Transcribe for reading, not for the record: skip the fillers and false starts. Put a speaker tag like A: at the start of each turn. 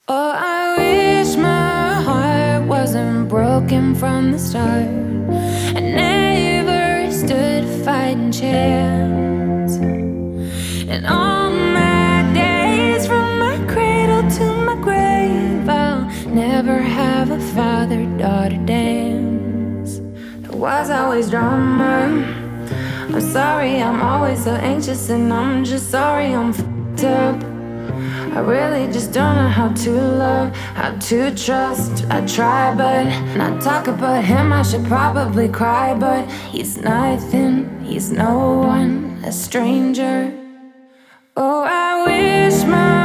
A: Oh, I wish my heart wasn't broken from the start. I never stood fighting chance. And all my days, from my cradle to my grave, I'll never have a father-daughter dance. There was always drama. I'm sorry, I'm always so anxious, and I'm just sorry I'm f***ed up. I really just don't know how to love, how to trust. I try, but not talk about him. I should probably cry, but he's nothing, he's no one, a stranger. Oh, I wish my